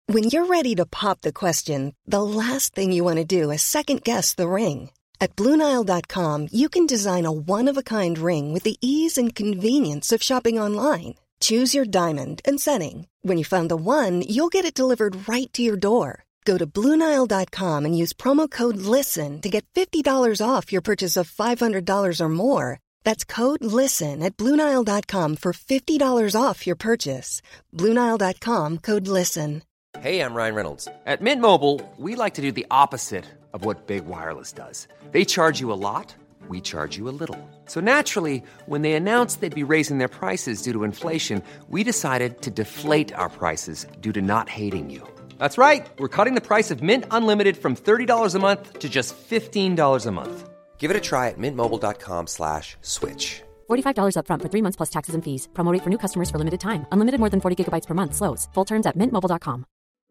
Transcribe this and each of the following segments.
When you're ready to pop the question, the last thing you want to do is second-guess the ring. At BlueNile.com, you can design a one-of-a-kind ring with the ease and convenience of shopping online. Choose your diamond and setting. When you find the one, you'll get it delivered right to your door. Go to BlueNile.com and use promo code LISTEN to get $50 off your purchase of $500 or more. That's code LISTEN at BlueNile.com for $50 off your purchase. BlueNile.com, code LISTEN. Hey, I'm Ryan Reynolds. At Mint Mobile, we like to do the opposite of what Big Wireless does. They charge you a lot, we charge you a little. So naturally, when they announced they'd be raising their prices due to inflation, we decided to deflate our prices due to not hating you. That's right. We're cutting the price of Mint Unlimited from $30 a month to just $15 a month. Give it a try at mintmobile.com/switch. $45 up front for 3 months plus taxes and fees. Promo rate for new customers for limited time. Unlimited more than 40 gigabytes per month. Slows full terms at mintmobile.com.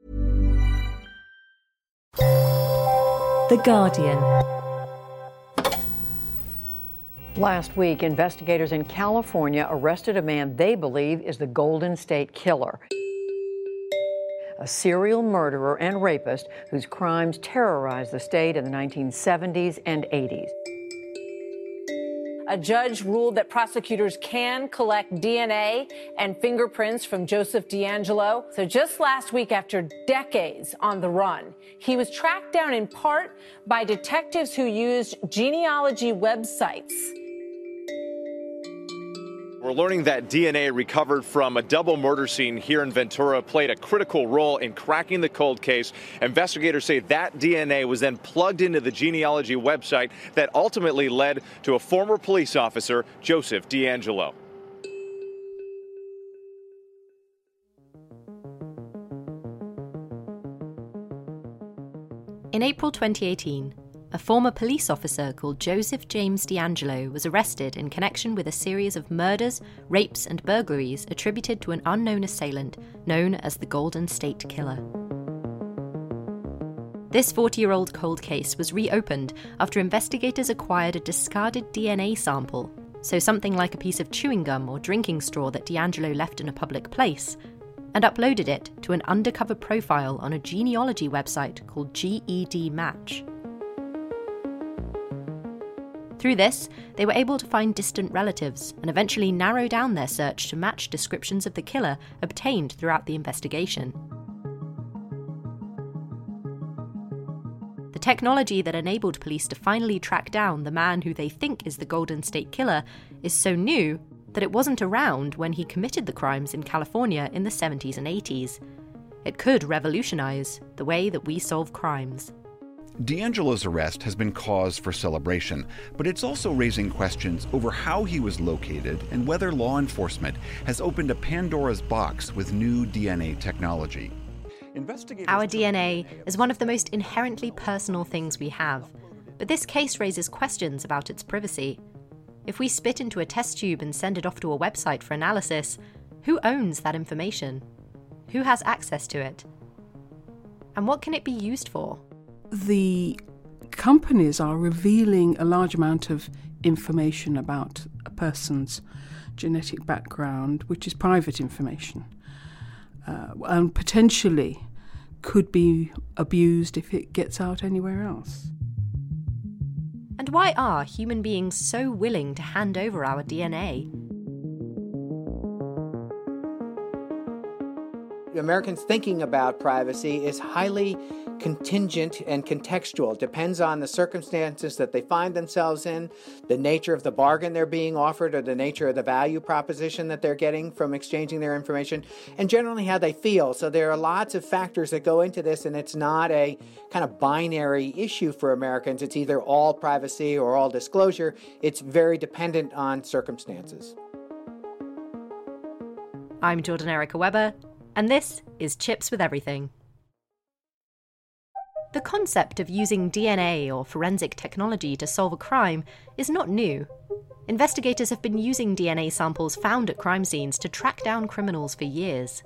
The Guardian. Last week, investigators in California arrested a man they believe is the Golden State Killer, a serial murderer and rapist whose crimes terrorized the state in the 1970s and 80s. A judge ruled that prosecutors can collect DNA and fingerprints from Joseph DeAngelo. So just last week, after decades on the run, he was tracked down in part by detectives who used genealogy websites. We're learning that DNA recovered from a double murder scene here in Ventura played a critical role in cracking the cold case. Investigators say that DNA was then plugged into the genealogy website that ultimately led to a former police officer, Joseph DeAngelo. In April 2018, a former police officer called Joseph James DeAngelo was arrested in connection with a series of murders, rapes, and burglaries attributed to an unknown assailant known as the Golden State Killer. This 40-year-old cold case was reopened after investigators acquired a discarded DNA sample, so something like a piece of chewing gum or drinking straw that DeAngelo left in a public place, and uploaded it to an undercover profile on a genealogy website called GEDmatch. Through this, they were able to find distant relatives and eventually narrow down their search to match descriptions of the killer obtained throughout the investigation. The technology that enabled police to finally track down the man who they think is the Golden State Killer is so new that it wasn't around when he committed the crimes in California in the 70s and 80s. It could revolutionize the way that we solve crimes. DeAngelo's arrest has been cause for celebration, but it's also raising questions over how he was located and whether law enforcement has opened a Pandora's box with new DNA technology. Our DNA is one of the most inherently personal things we have, but this case raises questions about its privacy. If we spit into a test tube and send it off to a website for analysis, who owns that information? Who has access to it? And what can it be used for? The companies are revealing a large amount of information about a person's genetic background, which is private information, and potentially could be abused if it gets out anywhere else. And why are human beings so willing to hand over our DNA? Americans thinking about privacy is highly contingent and contextual. It depends on the circumstances that they find themselves in, the nature of the bargain they're being offered, or the nature of the value proposition that they're getting from exchanging their information, and generally how they feel. So there are lots of factors that go into this, and it's not a kind of binary issue for Americans. It's either all privacy or all disclosure. It's very dependent on circumstances. I'm Jordan Erica Weber, and this is Chips with Everything. The concept of using DNA or forensic technology to solve a crime is not new. Investigators have been using DNA samples found at crime scenes to track down criminals for years.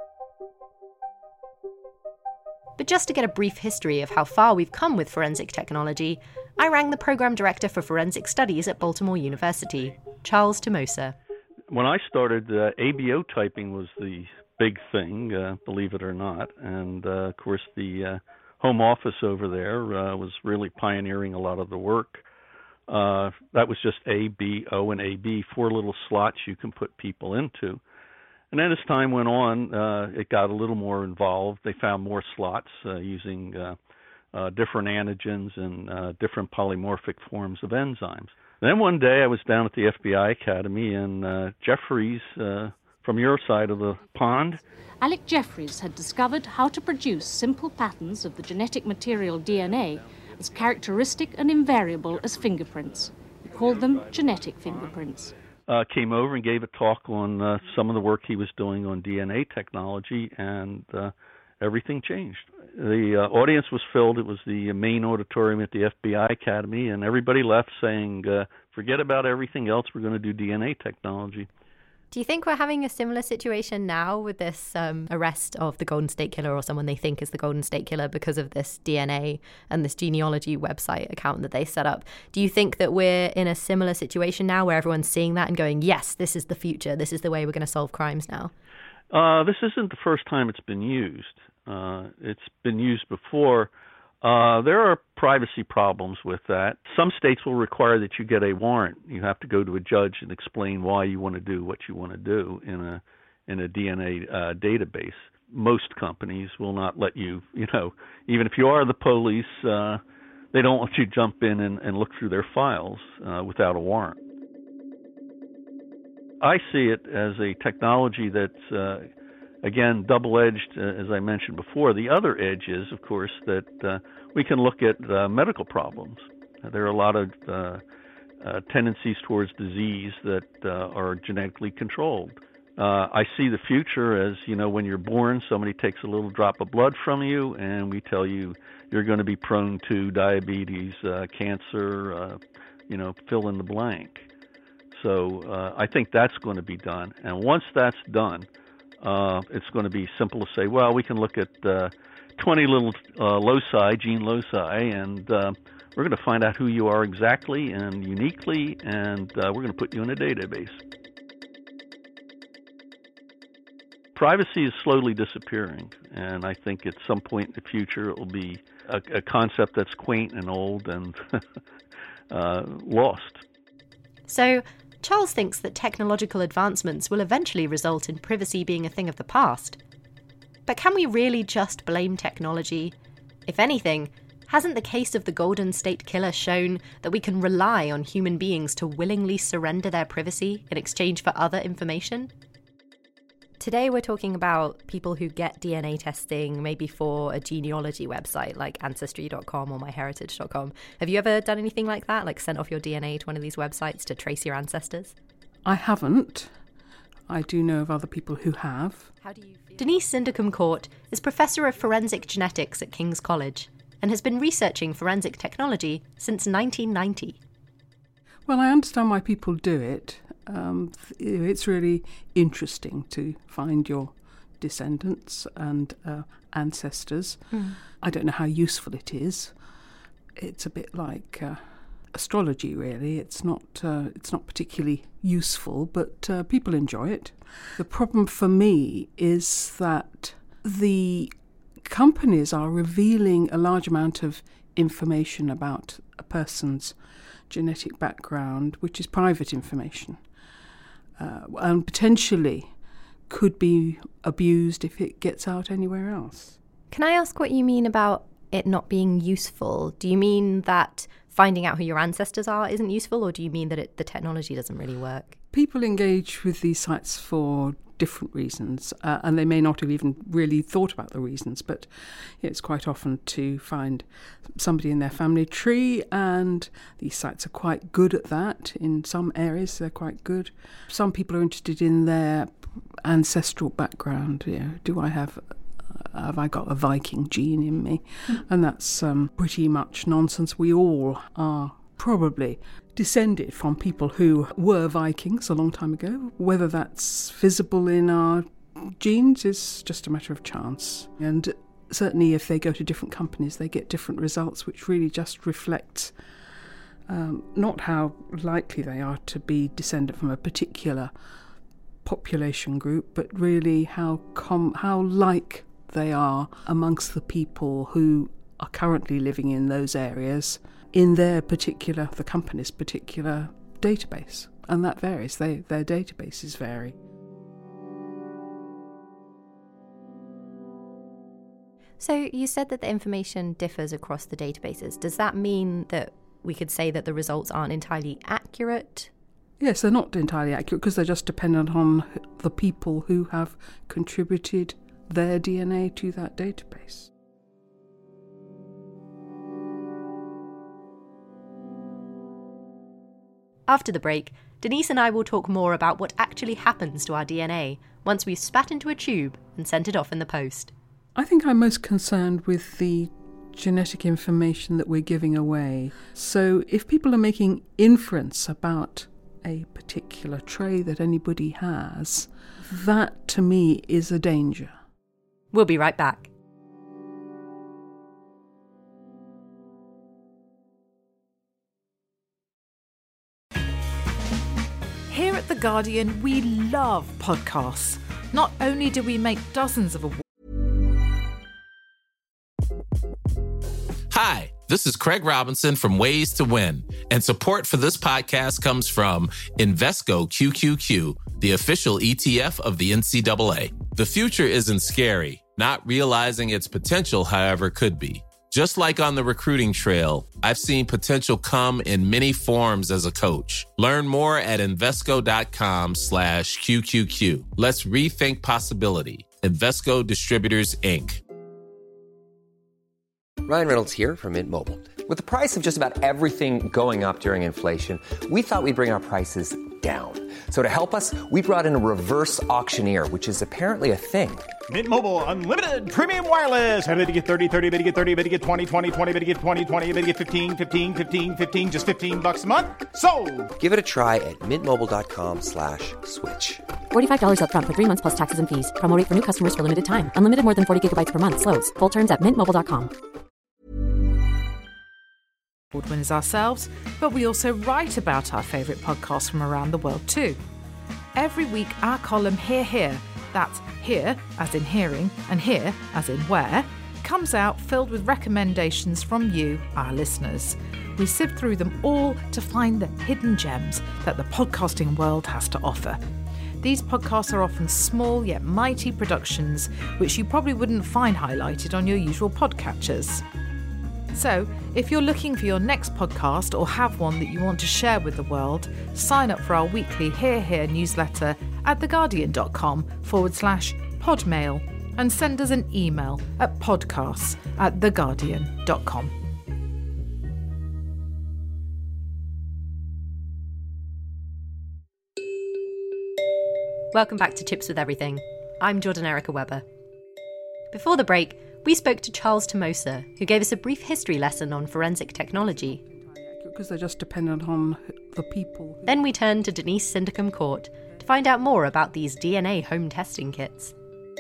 But just to get a brief history of how far we've come with forensic technology, I rang the Program Director for Forensic Studies at Baltimore University, Charles Tomosa. When I started, ABO typing was the big thing, believe it or not. And, of course, the Home Office over there was really pioneering a lot of the work. That was just A, B, O, and AB, 4 little slots you can put people into. And then as time went on, it got a little more involved. They found more slots using different antigens and different polymorphic forms of enzymes. Then one day I was down at the FBI Academy, and Jeffries, from your side of the pond, Alec Jeffries had discovered how to produce simple patterns of the genetic material DNA as characteristic and invariable as fingerprints. He called them genetic fingerprints. Came over and gave a talk on some of the work he was doing on DNA technology, and everything changed. The audience was filled. It was the main auditorium at the FBI Academy, and everybody left saying, forget about everything else, we're going to do DNA technology. Do you think we're having a similar situation now with this arrest of the Golden State Killer, or someone they think is the Golden State Killer, because of this DNA and this genealogy website account that they set up? Do you think that we're in a similar situation now where everyone's seeing that and going, yes, this is the future, this is the way we're going to solve crimes now? This isn't the first time it's been used. It's been used before. There are privacy problems with that. Some states will require that you get a warrant. You have to go to a judge and explain why you want to do what you want to do in a DNA database. Most companies will not let you, even if you are the police, they don't want you to jump in and look through their files without a warrant. I see it as a technology that's again, double-edged, as I mentioned before. The other edge is, of course, that we can look at medical problems. There are a lot of tendencies towards disease that are genetically controlled. I see the future as, when you're born, somebody takes a little drop of blood from you, and we tell you you're going to be prone to diabetes, cancer, fill in the blank. So I think that's going to be done. And once that's done, it's going to be simple to say, well, we can look at 20 little gene loci, and we're going to find out who you are exactly and uniquely, and we're going to put you in a database. Privacy is slowly disappearing, and I think at some point in the future it will be a concept that's quaint and old and lost. So Charles thinks that technological advancements will eventually result in privacy being a thing of the past. But can we really just blame technology? If anything, hasn't the case of the Golden State Killer shown that we can rely on human beings to willingly surrender their privacy in exchange for other information? Today we're talking about people who get DNA testing maybe for a genealogy website like Ancestry.com or MyHeritage.com. Have you ever done anything like that, like sent off your DNA to one of these websites to trace your ancestors? I haven't. I do know of other people who have. How do you feel? Denise Sindercombe-Court is Professor of Forensic Genetics at King's College and has been researching forensic technology since 1990. Well, I understand why people do it. It's really interesting to find your descendants and ancestors. I don't know how useful it is. It's a bit like astrology, really. It's not particularly useful, but people enjoy it. The problem for me is that the companies are revealing a large amount of information about a person's genetic background, which is private information. And potentially could be abused if it gets out anywhere else. Can I ask what you mean about it not being useful? Do you mean that finding out who your ancestors are isn't useful, or do you mean that the technology doesn't really work? People engage with these sites for different reasons, and they may not have even really thought about the reasons, but it's quite often to find somebody in their family tree, and these sites are quite good at that. In some areas they're quite good. Some people are interested in their ancestral background. Have I got a Viking gene in me? And that's pretty much nonsense. We all are probably descended from people who were Vikings a long time ago. Whether that's visible in our genes is just a matter of chance. And certainly if they go to different companies, they get different results, which really just reflects not how likely they are to be descended from a particular population group, but really how like they are amongst the people who are currently living in those areas in their particular, the company's particular database. And that varies. Their databases vary. So you said that the information differs across the databases. Does that mean that we could say that the results aren't entirely accurate? Yes, they're not entirely accurate because they're just dependent on the people who have contributed their DNA to that database. After the break, Denise and I will talk more about what actually happens to our DNA once we've spat into a tube and sent it off in the post. I think I'm most concerned with the genetic information that we're giving away. So if people are making inference about a particular trait that anybody has, that to me is a danger. We'll be right back. Here at The Guardian, we love podcasts. Not only do we make dozens of awards. Hi, this is Craig Robinson from Ways to Win, and support for this podcast comes from Invesco QQQ, the official ETF of the NCAA. The future isn't scary. Not realizing its potential, however, could be. Just like on the recruiting trail, I've seen potential come in many forms as a coach. Learn more at Invesco.com/QQQ. Let's rethink possibility. Invesco Distributors, Inc. Ryan Reynolds here from Mint Mobile. With the price of just about everything going up during inflation, we thought we'd bring our prices down. So to help us, we brought in a reverse auctioneer, which is apparently a thing. Mint Mobile Unlimited Premium Wireless. How to get 30, 30, bit to get 30, bit to get 20, 20, 20, bit to get 20, 20, bit to get 15, 15, 15, 15, just $15 a month? Sold! Give it a try at mintmobile.com/switch. $45 up front for 3 months plus taxes and fees. Promo rate for new customers for limited time. Unlimited more than 40 gigabytes per month. Slows full terms at mintmobile.com. Award winners ourselves, but we also write about our favourite podcasts from around the world too. Every week, our column Here, that's here as in hearing and here as in where, comes out filled with recommendations from you, our listeners. We sift through them all to find the hidden gems that the podcasting world has to offer. These podcasts are often small yet mighty productions, which you probably wouldn't find highlighted on your usual podcatchers. So, if you're looking for your next podcast or have one that you want to share with the world, sign up for our weekly Here newsletter at theguardian.com/podmail and send us an email at podcasts@theguardian.com. Welcome back to Chips with Everything. I'm Jordan Erica Webber. Before the break, we spoke to Charles Tomosa, who gave us a brief history lesson on forensic technology. Because they're just dependent on the people. Then we turned to Denise Syndicombe Court to find out more about these DNA home testing kits.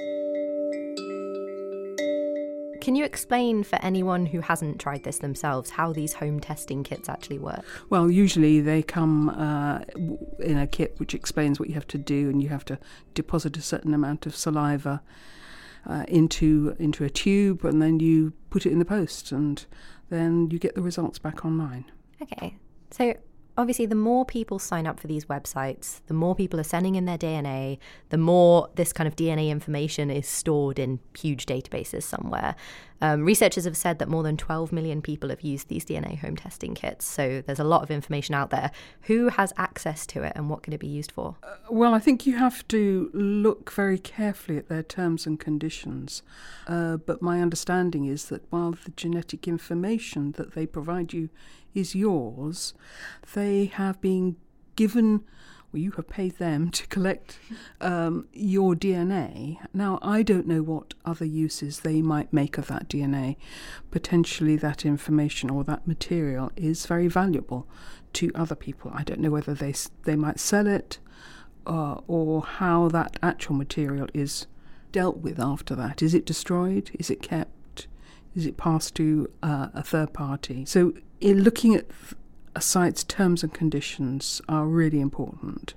Can you explain for anyone who hasn't tried this themselves how these home testing kits actually work? Well, usually they come in a kit which explains what you have to do, and you have to deposit a certain amount of saliva into a tube, and then you put it in the post, and then you get the results back online. Okay, so obviously the more people sign up for these websites, the more people are sending in their DNA, the more this kind of DNA information is stored in huge databases somewhere. Researchers have said that more than 12 million people have used these DNA home testing kits, so there's a lot of information out there. Who has access to it, and what can it be used for? Well, I think you have to look very carefully at their terms and conditions. But my understanding is that while the genetic information that they provide you is yours, they have been given, well, you have paid them to collect your DNA. Now, I don't know what other uses they might make of that DNA. Potentially that information or that material is very valuable to other people. I don't know whether they might sell it or how that actual material is dealt with after that. Is it destroyed? Is it kept? Is it passed to a third party? So in looking at a site's terms and conditions are really important.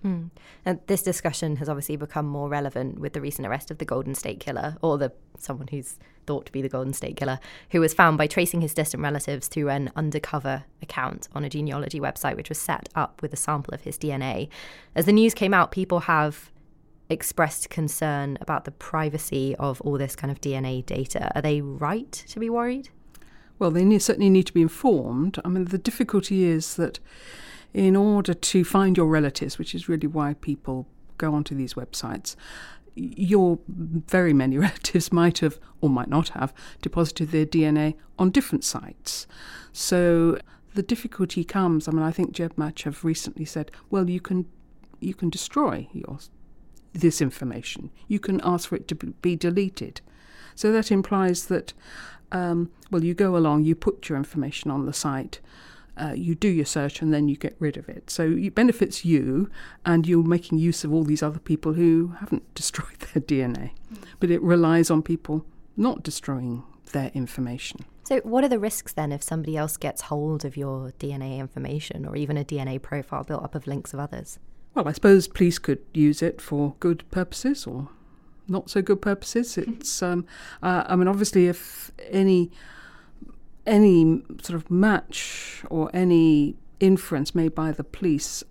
And this discussion has obviously become more relevant with the recent arrest of the Golden State Killer, or someone who's thought to be the Golden State Killer, who was found by tracing his distant relatives through an undercover account on a genealogy website, which was set up with a sample of his DNA. As the news came out, people have expressed concern about the privacy of all this kind of DNA data. Are they right to be worried? Well, they certainly need to be informed. I mean, the difficulty is that in order to find your relatives, which is really why people go onto these websites, your very many relatives might have or might not have deposited their DNA on different sites. So the difficulty comes, I mean, I think GEDmatch have recently said, well, you can destroy this information. You can ask for it to be deleted. So that implies that, you go along, you put your information on the site, you do your search, and then you get rid of it. So it benefits you, and you're making use of all these other people who haven't destroyed their DNA. But it relies on people not destroying their information. So what are the risks then if somebody else gets hold of your DNA information, or even a DNA profile built up of links of others? Well, I suppose police could use it for good purposes or not so good purposes. It's, obviously if any sort of match or any inference made by the police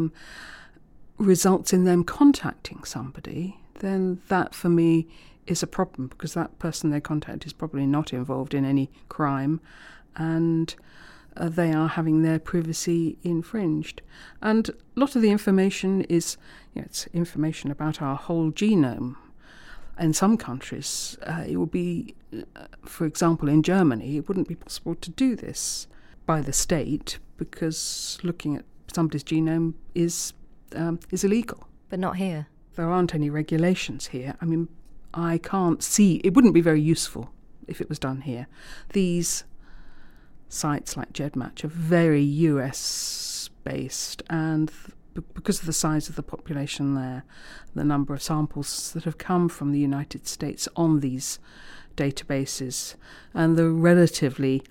results in them contacting somebody, then that for me is a problem, because that person they contact is probably not involved in any crime, and they are having their privacy infringed. And a lot of the information is, it's information about our whole genome. In some countries, it would be, for example, in Germany, it wouldn't be possible to do this by the state, because looking at somebody's genome is illegal. But not here. There aren't any regulations here. I mean, I can't see, it wouldn't be very useful if it was done here. These sites like GEDmatch are very US-based, and because of the size of the population there, the number of samples that have come from the United States on these databases, and the relatively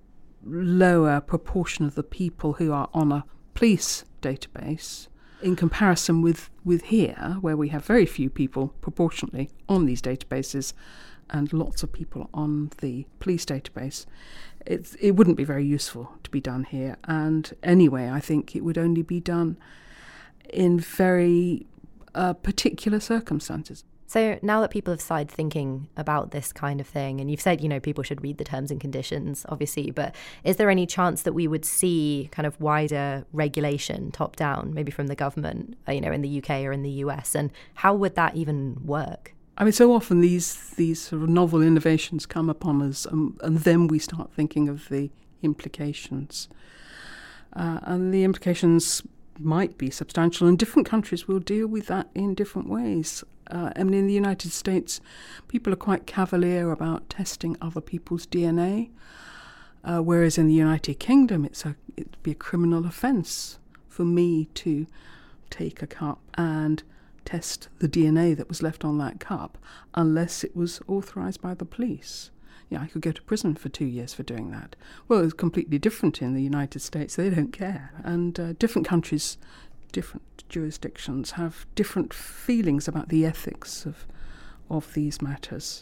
lower proportion of the people who are on a police database in comparison with here, where we have very few people proportionately on these databases and lots of people on the police database, it wouldn't be very useful to be done here. And anyway, I think it would only be done in very particular circumstances. So now that people have started thinking about this kind of thing, and you've said, people should read the terms and conditions, obviously, but is there any chance that we would see kind of wider regulation top down, maybe from the government, in the UK or in the US? And how would that even work? I mean, so often these sort of novel innovations come upon us, and then we start thinking of the implications. And the implications might be substantial, and different countries will deal with that in different ways. In the United States, people are quite cavalier about testing other people's DNA, whereas in the United Kingdom, it'd be a criminal offence for me to take a cup and test the DNA that was left on that cup, unless it was authorised by the police. I could go to prison for 2 years for doing that. Well, it's completely different in the United States. They don't care. And different countries, different jurisdictions have different feelings about the ethics of these matters.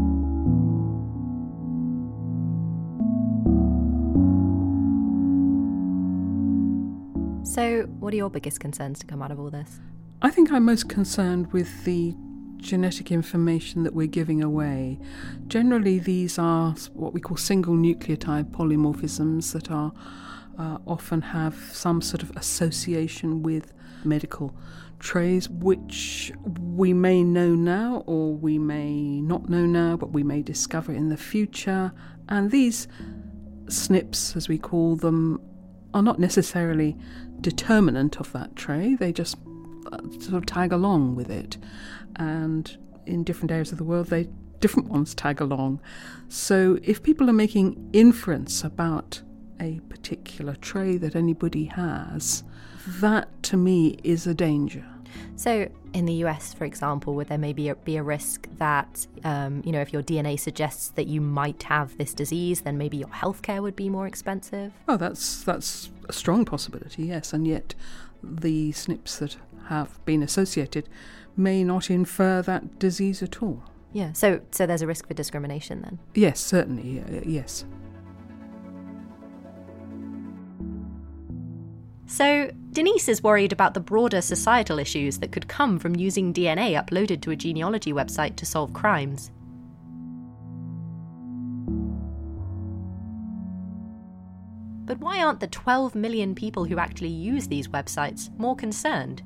So what are your biggest concerns to come out of all this? I think I'm most concerned with the genetic information that we're giving away. Generally, these are what we call single nucleotide polymorphisms that are often have some sort of association with medical traits, which we may know now or we may not know now, but we may discover in the future. And these SNPs, as we call them, are not necessarily determinant of that trait. They just sort of tag along with it. And in different areas of the world, different ones tag along. So if people are making inference about a particular trait that anybody has, that to me is a danger. So in the US, for example, would there maybe be a risk that, if your DNA suggests that you might have this disease, then maybe your healthcare would be more expensive? Oh, that's a strong possibility, yes. And yet the SNPs that have been associated may not infer that disease at all. Yeah, so there's a risk for discrimination then? Yes, certainly, yes. So Denise is worried about the broader societal issues that could come from using DNA uploaded to a genealogy website to solve crimes. But why aren't the 12 million people who actually use these websites more concerned?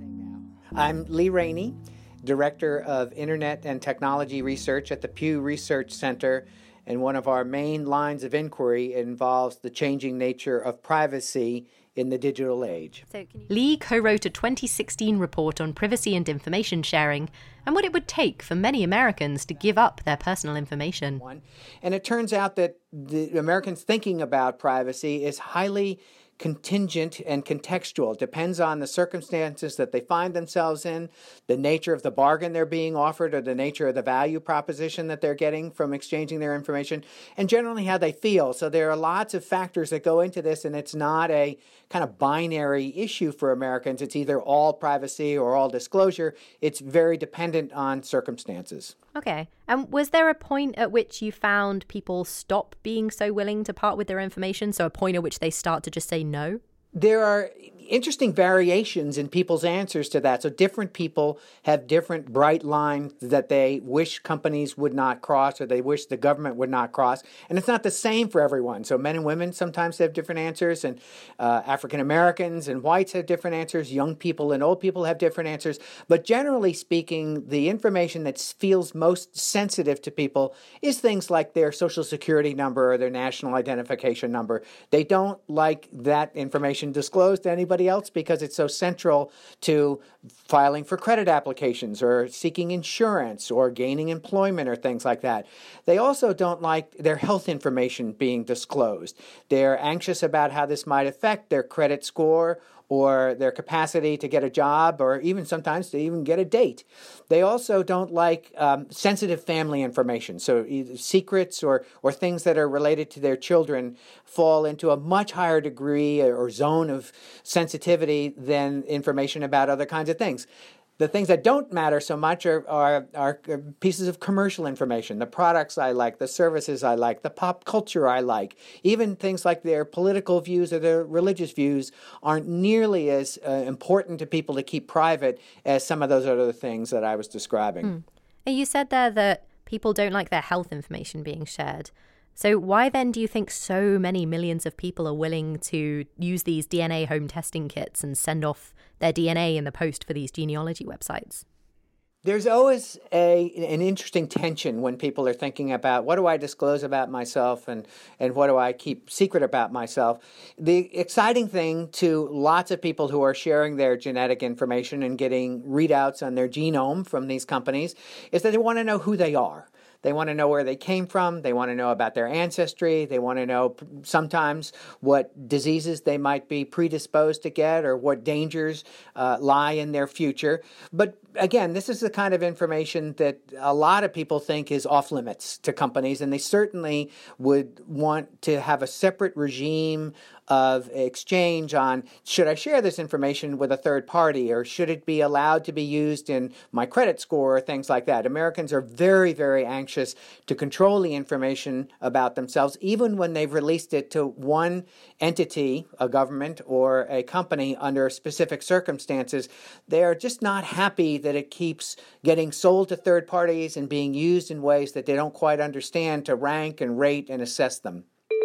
I'm Lee Rainey, Director of Internet and Technology Research at the Pew Research Center, and one of our main lines of inquiry involves the changing nature of privacy in the digital age. Lee co-wrote a 2016 report on privacy and information sharing and what it would take for many Americans to give up their personal information. And it turns out that the Americans' thinking about privacy is highly contingent and contextual. It depends on the circumstances that they find themselves in, the nature of the bargain they're being offered, or the nature of the value proposition that they're getting from exchanging their information, and generally how they feel. So there are lots of factors that go into this, and it's not a kind of binary issue for Americans. It's either all privacy or all disclosure. It's very dependent on circumstances. Okay. And was there a point at which you found people stop being so willing to part with their information? So a point at which they start to just say no? There are interesting variations in people's answers to that. So different people have different bright lines that they wish companies would not cross or they wish the government would not cross. And it's not the same for everyone. So men and women sometimes have different answers, and African Americans and whites have different answers. Young people and old people have different answers. But generally speaking, the information that feels most sensitive to people is things like their Social Security number or their national identification number. They don't like that information disclosed to anybody else because it's so central to filing for credit applications or seeking insurance or gaining employment or things like that. They also don't like their health information being disclosed. They're anxious about how this might affect their credit score or their capacity to get a job, or even sometimes to even get a date. They also don't like sensitive family information. So either secrets or things that are related to their children fall into a much higher degree or zone of sensitivity than information about other kinds of things. The things that don't matter so much are pieces of commercial information, the products I like, the services I like, the pop culture I like. Even things like their political views or their religious views aren't nearly as important to people to keep private as some of those other things that I was describing. You said there that people don't like their health information being shared. So why then do you think so many millions of people are willing to use these DNA home testing kits and send off their DNA in the post for these genealogy websites? There's always an interesting tension when people are thinking about what do I disclose about myself and what do I keep secret about myself. The exciting thing to lots of people who are sharing their genetic information and getting readouts on their genome from these companies is that they want to know who they are. They want to know where they came from. They want to know about their ancestry. They want to know sometimes what diseases they might be predisposed to get or what dangers lie in their future. But again, this is the kind of information that a lot of people think is off limits to companies, and they certainly would want to have a separate regime of exchange on, should I share this information with a third party, or should it be allowed to be used in my credit score or things like that? Americans are very, very anxious to control the information about themselves, even when they've released it to one entity, a government or a company, under specific circumstances. They are just not happy that it keeps getting sold to third parties and being used in ways that they don't quite understand to rank and rate and assess them.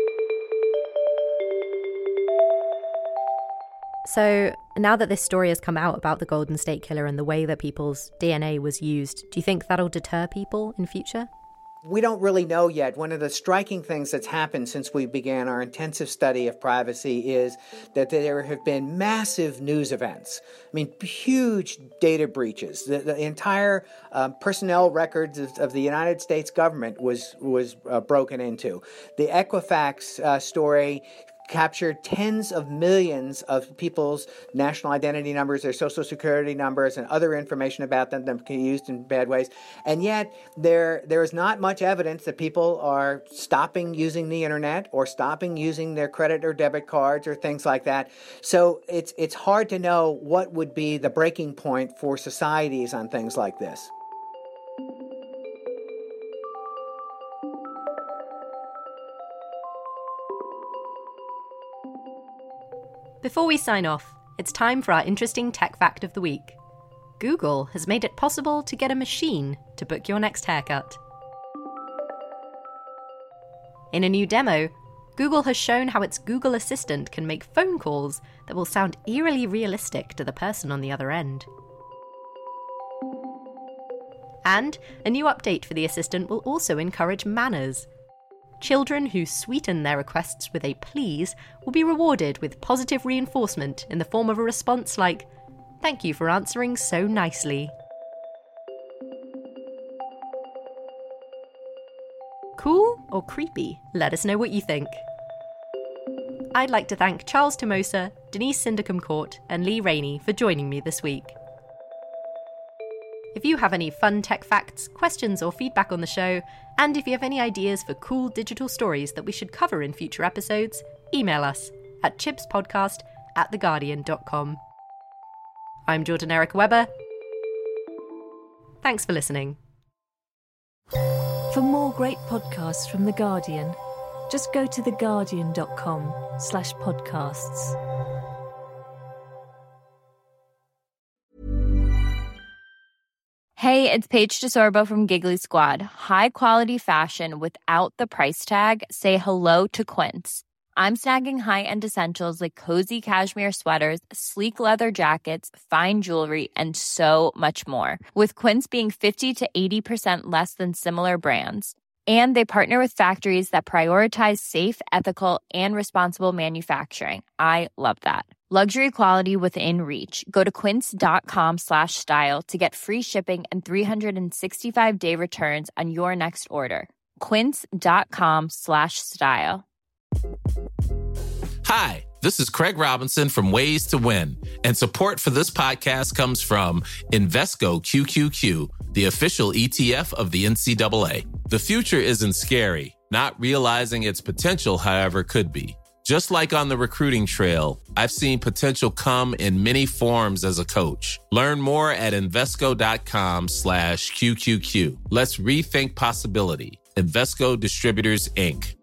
So now that this story has come out about the Golden State Killer and the way that people's DNA was used, do you think that'll deter people in future? We don't really know yet. One of the striking things that's happened since we began our intensive study of privacy is that there have been massive news events. I mean, huge data breaches. The entire personnel records of the United States government was broken into. The Equifax story captured tens of millions of people's national identity numbers, their social security numbers, and other information about them that can be used in bad ways. And yet there is not much evidence that people are stopping using the internet or stopping using their credit or debit cards or things like that. So it's hard to know what would be the breaking point for societies on things like this. Before we sign off, it's time for our interesting tech fact of the week. Google has made it possible to get a machine to book your next haircut. In a new demo, Google has shown how its Google Assistant can make phone calls that will sound eerily realistic to the person on the other end. And a new update for the Assistant will also encourage manners. Children who sweeten their requests with a please will be rewarded with positive reinforcement in the form of a response like, "Thank you for answering so nicely." Cool or creepy? Let us know what you think. I'd like to thank Charles Tomosa, Denise Sindercombe-Court, and Lee Rainey for joining me this week. If you have any fun tech facts, questions, or feedback on the show, and if you have any ideas for cool digital stories that we should cover in future episodes, email us at chipspodcast@theguardian.com. I'm Jordan Erica Webber. Thanks for listening. For more great podcasts from The Guardian, just go to theguardian.com/podcasts. Hey, it's Paige DeSorbo from Giggly Squad. High quality fashion without the price tag. Say hello to Quince. I'm snagging high-end essentials like cozy cashmere sweaters, sleek leather jackets, fine jewelry, and so much more. With Quince being 50 to 80% less than similar brands. And they partner with factories that prioritize safe, ethical, and responsible manufacturing. I love that. Luxury quality within reach. Go to quince.com/style to get free shipping and 365-day returns on your next order. Quince.com/style. Hi, this is Craig Robinson from Ways to Win, and support for this podcast comes from Invesco QQQ, the official ETF of the NCAA. The future isn't scary. Not realizing its potential, however, could be. Just like on the recruiting trail, I've seen potential come in many forms as a coach. Learn more at Invesco.com/QQQ. Let's rethink possibility. Invesco Distributors, Inc.